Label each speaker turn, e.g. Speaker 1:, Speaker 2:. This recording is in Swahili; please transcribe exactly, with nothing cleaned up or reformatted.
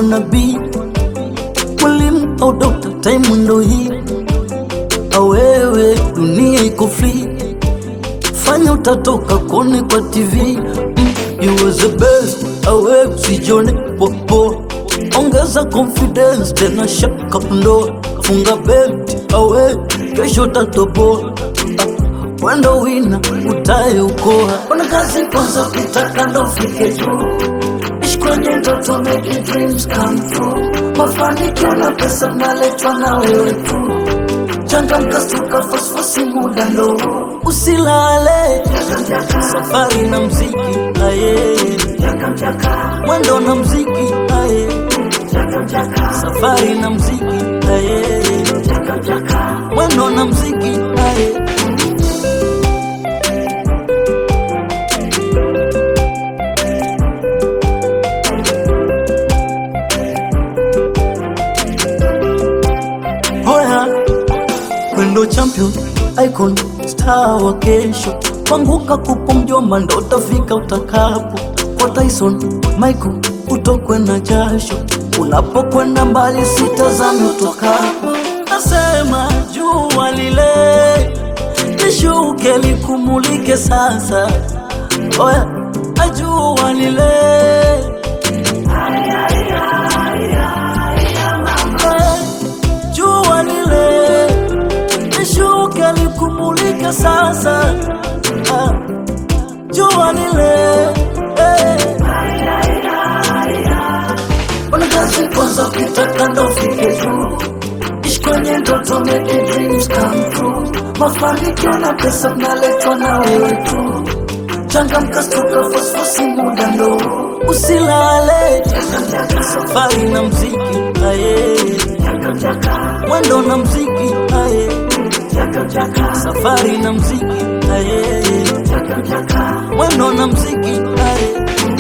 Speaker 1: wanna be mwalimu au dokta, time ndo hii. Awewe dunia iko free, fanya utatoka kone kwa T V. mm, You was the best, awe usijone popo, ongeza confidence tena shaka ndo funga belt, awe kesho tatobo. Wendo wina utaye ukoha, wana kazi kwanza kitaka ndo fike juu. Ishi kwenye ndoto, make dreams come true. Mafanikio na pesa naletwa na wewe tu. Changamka suka fosfosi muda ndo. Usilale, safari na mziki aye, mwendo na mziki aye, safari na mziki aye, mwendo na mziki aye. Wendo champion, icon, star wa kesho. Panguka kupo mjomba ndo utafika utakapo. Kwa Tyson, Michael, utokwe na jasho. Unapokwenda mbali sitazame utokapo. Nasema jua lile lishuke likumulike sasa. Oya, jua lile jua lile lishuke likumulike sasa. ah, Jua lile eh. Wana kazi kwanza ukitaka ndo fike juu. Ishi kwenye ndoto, make dreams come true. Mafanikio na pesa naletwa na wewe tu. Changamka suka fosfosi muda ndo. Usilale, safari na mziki aye, mwendo na mziki aye, safari na mziki aye, mwendo na mziki aye.